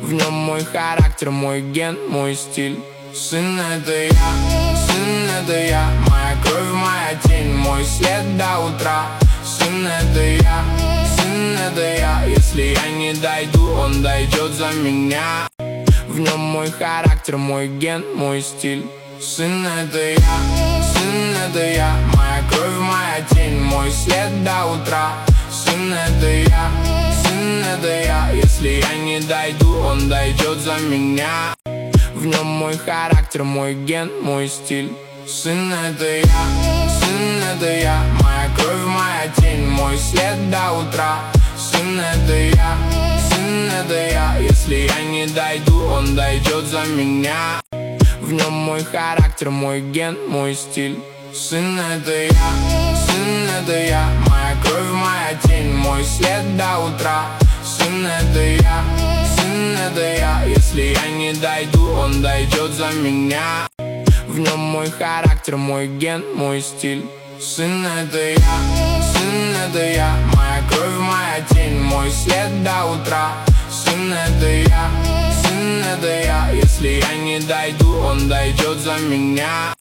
В нем мой характер, мой ген, мой стиль. Сын это я, сын это я, моя кровь, моя тень, мой след до утра. Сын это я, сын это я, если я не дойду, он дойдет за меня. В нем мой характер, мой ген, мой стиль. Сын это я, сын это я, моя кровь, моя тень, мой след до утра. Сын это я, сын это я, если я не дойду, он дойдет за меня. В нем мой характер, мой ген, мой стиль. Сын это я, сын это я, моя кровь, моя тень, мой след до утра. Сын это я, сын это я, если я не дойду, он дойдет за меня. В нем мой характер, мой ген, мой стиль. Сын это я, сын это я, моя кровь, моя тень, мой след до утра. Сын это я, сын это я, если я не дойду, он дойдет за меня. В нем мой характер, мой ген, мой стиль. Сын это я, сын это я, моя кровь, моя тень, мой след до утра. Сын это я, сын это я, если я не дойду, он дойдет за меня.